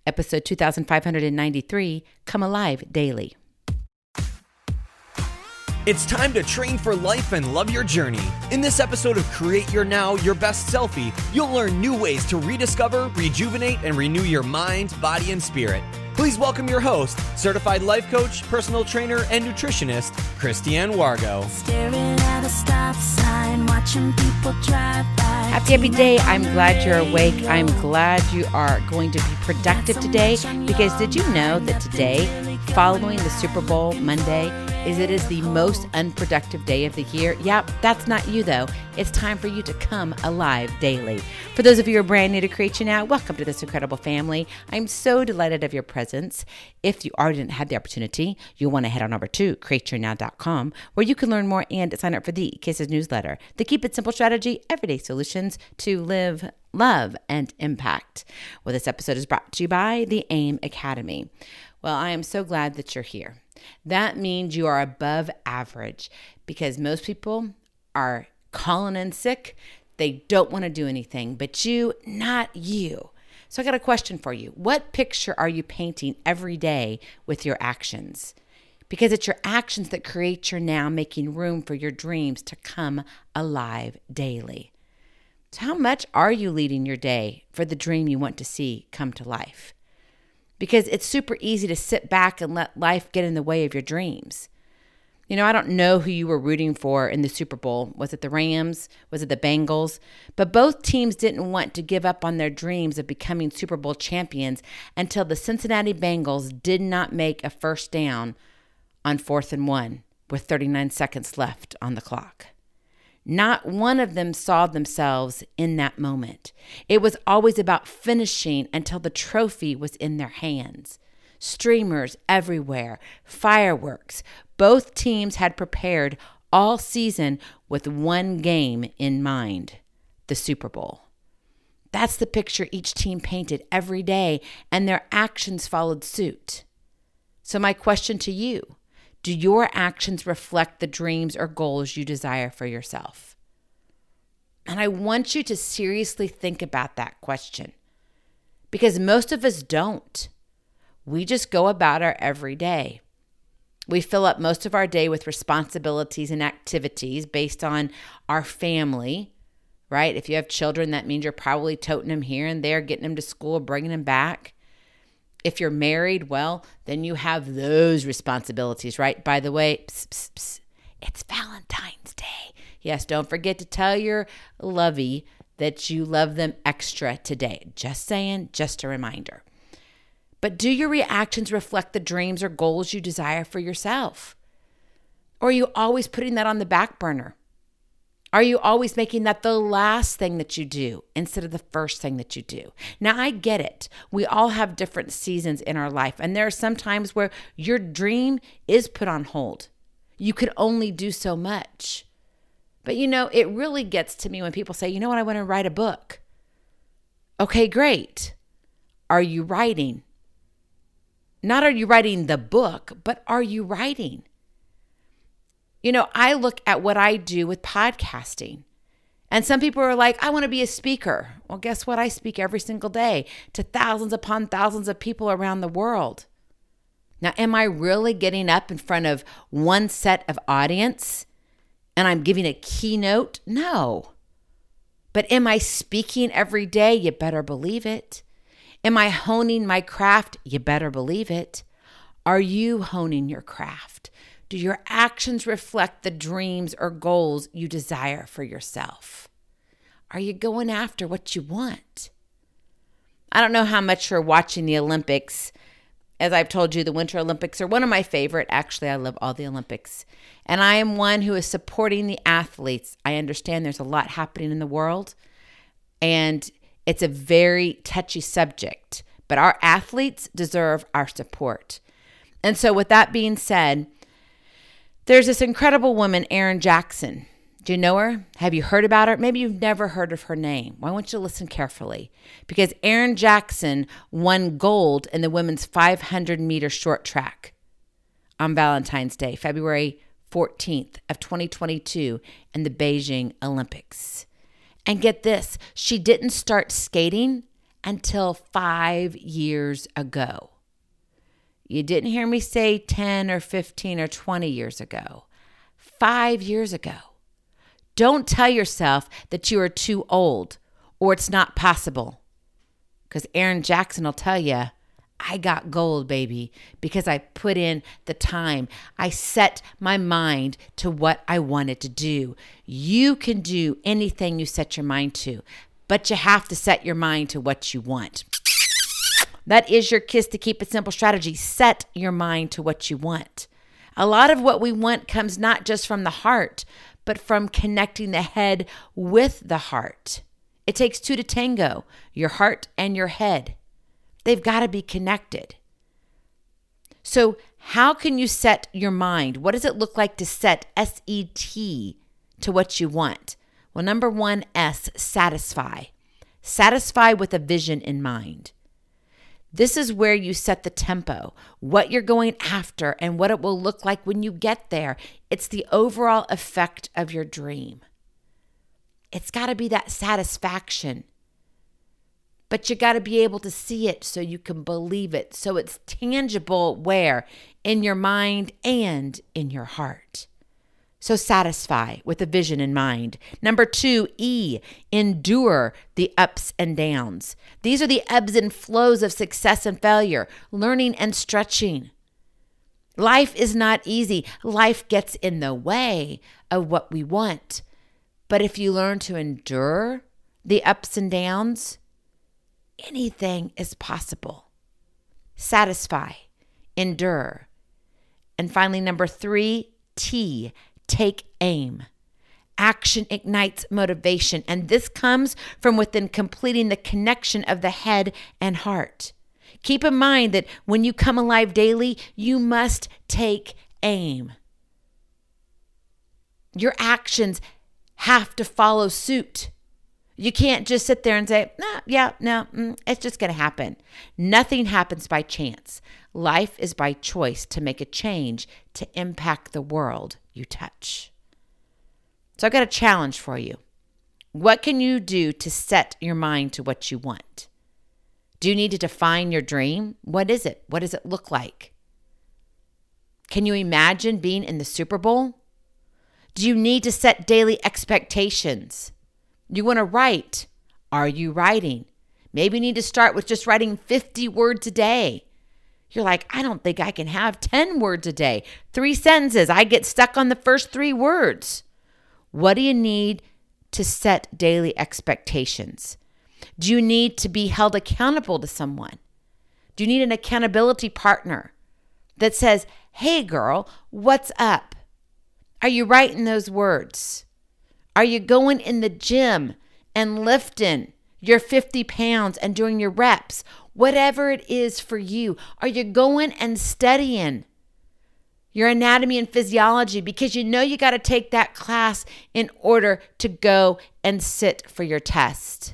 episode 2593, Come Alive Daily. It's time to train for life and love your journey. In this episode of Create Your Now, Your Best Selfie, you'll learn new ways to rediscover, rejuvenate, and renew your mind, body, and spirit. Please welcome your host, certified life coach, personal trainer, and nutritionist, Christiane Wargo. Staring at a stop sign, watching people drive by. Happy day. I'm glad you're awake. I'm glad you are going to be productive today, because did you know that today, following the Super Bowl Monday, it is the most unproductive day of the year? Yep, that's not you though. It's time for you to come alive daily. For those of you who are brand new to Create Your Now, welcome to this incredible family. I'm so delighted of your presence. If you already didn't have the opportunity, you'll want to head on over to createyournow.com, where you can learn more and sign up for the Kisses newsletter, the Keep It Simple strategy, everyday solutions to live, love, and impact. Well, this episode is brought to you by the AIM Academy. Well, I am so glad that you're here. That means you are above average, because most people are calling in sick. They don't want to do anything, but you, not you. So I got a question for you. What picture are you painting every day with your actions? Because it's your actions that create your now, making room for your dreams to come alive daily. So how much are you leading your day for the dream you want to see come to life? Because it's super easy to sit back and let life get in the way of your dreams. You know, I don't know who you were rooting for in the Super Bowl. Was it the Rams? Was it the Bengals? But both teams didn't want to give up on their dreams of becoming Super Bowl champions until the Cincinnati Bengals did not make a first down on 4th and 1 with 39 seconds left on the clock. Not one of them saw themselves in that moment. It was always about finishing until the trophy was in their hands. Streamers everywhere, fireworks. Both teams had prepared all season with one game in mind, the Super Bowl. That's the picture each team painted every day, and their actions followed suit. So my question to you: do your actions reflect the dreams or goals you desire for yourself? And I want you to seriously think about that question, because most of us don't. We just go about our everyday. We fill up most of our day with responsibilities and activities based on our family, right? If you have children, that means you're probably toting them here and there, getting them to school, bringing them back. If you're married, well, then you have those responsibilities, right? By the way, it's Valentine's Day. Yes, don't forget to tell your lovey that you love them extra today. Just saying, just a reminder. But do your reactions reflect the dreams or goals you desire for yourself? Or are you always putting that on the back burner? Are you always making that the last thing that you do instead of the first thing that you do? Now, I get it. We all have different seasons in our life, and there are some times where your dream is put on hold. You could only do so much. But you know, it really gets to me when people say, you know what, I want to write a book. Okay, great. Are you writing? Not are you writing the book, but are you writing? You know, I look at what I do with podcasting, and some people are like, I want to be a speaker. Well, guess what? I speak every single day to thousands upon thousands of people around the world. Now, am I really getting up in front of one set of audience and I'm giving a keynote? No. But am I speaking every day? You better believe it. Am I honing my craft? You better believe it. Are you honing your craft? Do your actions reflect the dreams or goals you desire for yourself? Are you going after what you want? I don't know how much you're watching the Olympics. As I've told you, the Winter Olympics are one of my favorite. Actually, I love all the Olympics. And I am one who is supporting the athletes. I understand there's a lot happening in the world, and it's a very touchy subject. But our athletes deserve our support. And so with that being said, there's this incredible woman, Erin Jackson. Do you know her? Have you heard about her? Maybe you've never heard of her name. Well, I want you to listen carefully, because Erin Jackson won gold in the women's 500-meter short track on Valentine's Day, February 14th of 2022 in the Beijing Olympics. And get this, she didn't start skating until 5 years ago. You didn't hear me say 10 or 15 or 20 years ago. 5 years ago. Don't tell yourself that you are too old or it's not possible. Because Aaron Jackson will tell you, I got gold, baby, because I put in the time. I set my mind to what I wanted to do. You can do anything you set your mind to, but you have to set your mind to what you want. That is your Kiss to Keep It Simple strategy. Set your mind to what you want. A lot of what we want comes not just from the heart, but from connecting the head with the heart. It takes two to tango, your heart and your head. They've got to be connected. So how can you set your mind? What does it look like to set, S-E-T, to what you want? Well, number one, S, satisfy. Satisfy with a vision in mind. This is where you set the tempo, what you're going after, and what it will look like when you get there. It's the overall effect of your dream. It's got to be that satisfaction. But you got to be able to see it so you can believe it. So it's tangible where? In your mind and in your heart. So satisfy with a vision in mind. Number two, E, endure the ups and downs. These are the ebbs and flows of success and failure, learning and stretching. Life is not easy. Life gets in the way of what we want. But if you learn to endure the ups and downs, anything is possible. Satisfy, endure. And finally, number three, T, take aim. Action ignites motivation, and this comes from within completing the connection of the head and heart. Keep in mind that when you come alive daily, you must take aim. Your actions have to follow suit. You can't just sit there and say, it's just going to happen. Nothing happens by chance. Life is by choice to make a change to impact the world you touch. So I've got a challenge for you. What can you do to set your mind to what you want? Do you need to define your dream? What is it? What does it look like? Can you imagine being in the Super Bowl? Do you need to set daily expectations? You want to write. Are you writing? Maybe you need to start with just writing 50 words a day. You're like, I don't think I can have 10 words a day. 3 sentences. I get stuck on the first 3 words. What do you need to set daily expectations? Do you need to be held accountable to someone? Do you need an accountability partner that says, hey girl, what's up? Are you writing those words? Are you going in the gym and lifting your 50 pounds and doing your reps? Whatever it is for you. Are you going and studying your anatomy and physiology because you know you got to take that class in order to go and sit for your test?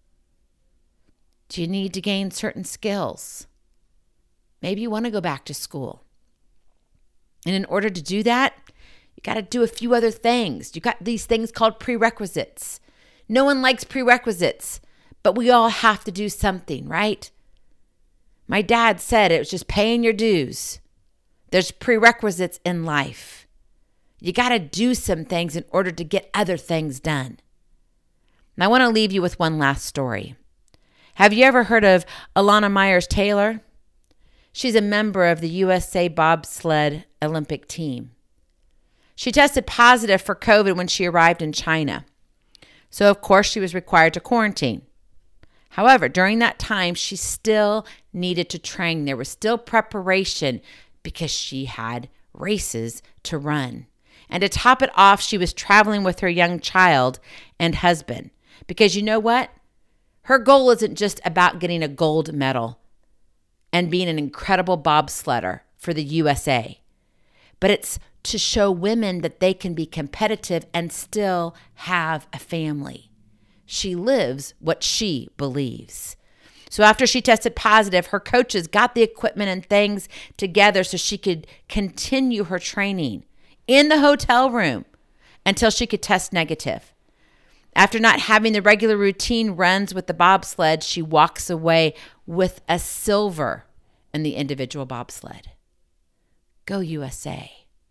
Do you need to gain certain skills? Maybe you want to go back to school. And in order to do that, you got to do a few other things. You got these things called prerequisites. No one likes prerequisites, but we all have to do something, right? My dad said it was just paying your dues. There's prerequisites in life. You got to do some things in order to get other things done. And I want to leave you with one last story. Have you ever heard of Alana Myers-Taylor? She's a member of the USA bobsled Olympic team. She tested positive for COVID when she arrived in China. So, of course, she was required to quarantine. However, during that time, she still needed to train. There was still preparation because she had races to run. And to top it off, she was traveling with her young child and husband. Because you know what? Her goal isn't just about getting a gold medal and being an incredible bobsledder for the USA, but it's to show women that they can be competitive and still have a family. She lives what she believes. So after she tested positive, her coaches got the equipment and things together so she could continue her training in the hotel room until she could test negative. After not having the regular routine runs with the bobsled, she walks away with a silver in the individual bobsled. Go USA.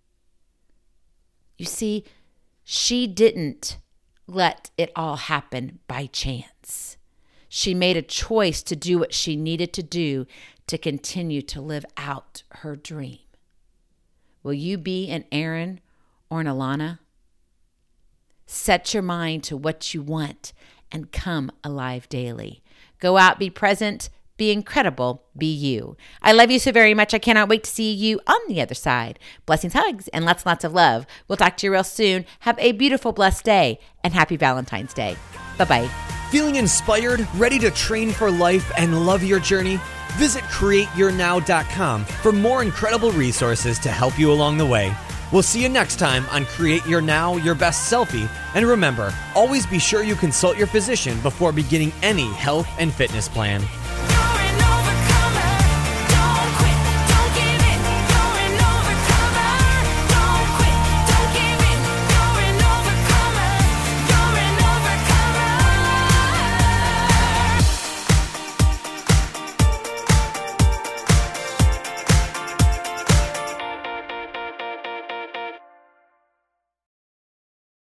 You see, she didn't let it all happen by chance. She made a choice to do what she needed to do to continue to live out her dream. Will you be an Aaron or an Alana? Set your mind to what you want and come alive daily. Go out, be present, be incredible, be you. I love you so very much. I cannot wait to see you on the other side. Blessings, hugs, and lots and lots of love. We'll talk to you real soon. Have a beautiful, blessed day, and happy Valentine's Day. Bye-bye. Feeling inspired, ready to train for life and love your journey? Visit CreateYourNow.com for more incredible resources to help you along the way. We'll see you next time on Create Your Now, Your Best Selfie. And remember, always be sure you consult your physician before beginning any health and fitness plan.